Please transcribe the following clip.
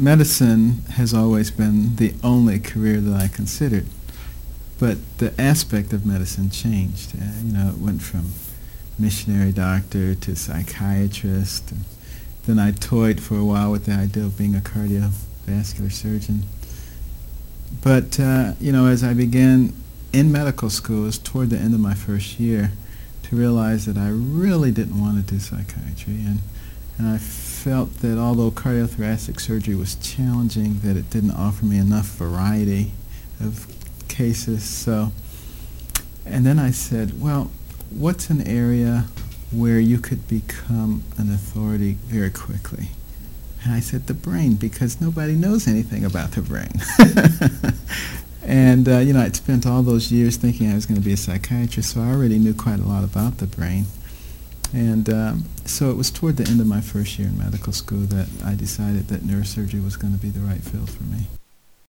medicine has always been the only career that I considered, but the aspect of medicine changed. It went from missionary doctor to psychiatrist. And then I toyed for a while with the idea of being a cardiovascular surgeon. But, as I began in medical school, it was toward the end of my first year, to realize that I really didn't want to do psychiatry. And I felt that although cardiothoracic surgery was challenging, that it didn't offer me enough variety of cases. And then I said, well, what's an area where you could become an authority very quickly? And I said, the brain, because nobody knows anything about the brain. And, I'd spent all those years thinking I was going to be a psychiatrist, so I already knew quite a lot about the brain. And so it was toward the end of my first year in medical school that I decided that neurosurgery was going to be the right field for me.